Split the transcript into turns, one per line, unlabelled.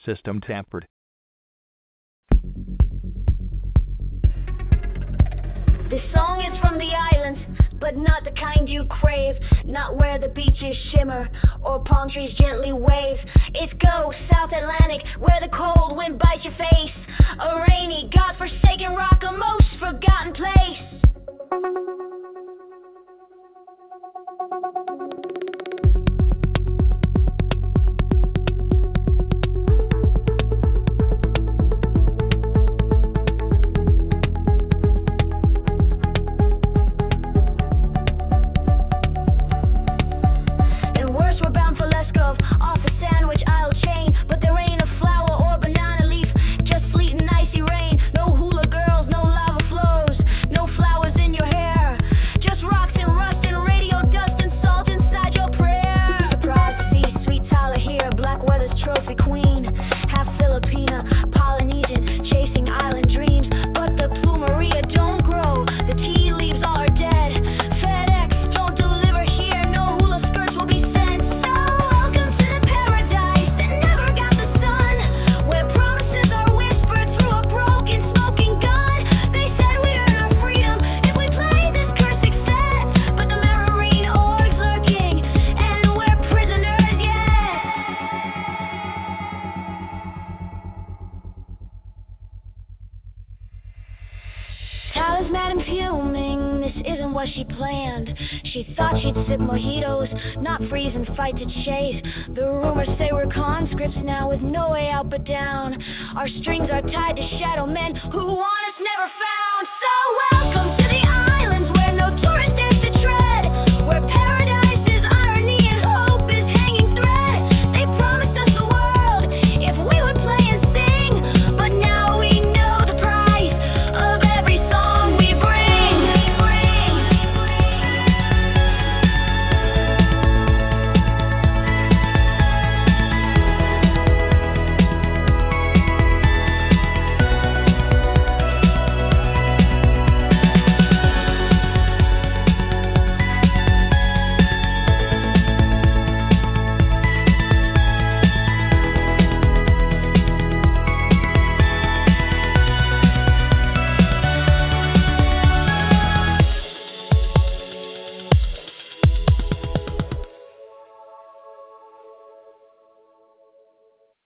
system tampered.
This song is from the islands, but not the kind you crave. Not where the beaches shimmer or palm trees gently wave. It's go South Atlantic, where the cold wind bites your face. A rainy, God-forsaken rock, a most forgotten place. Madam fuming, this isn't what she planned. She thought she'd sip mojitos, not freeze and fight to chase. The rumors say we're conscripts now with no way out but down. Our strings are tied to shadow men who want us never found.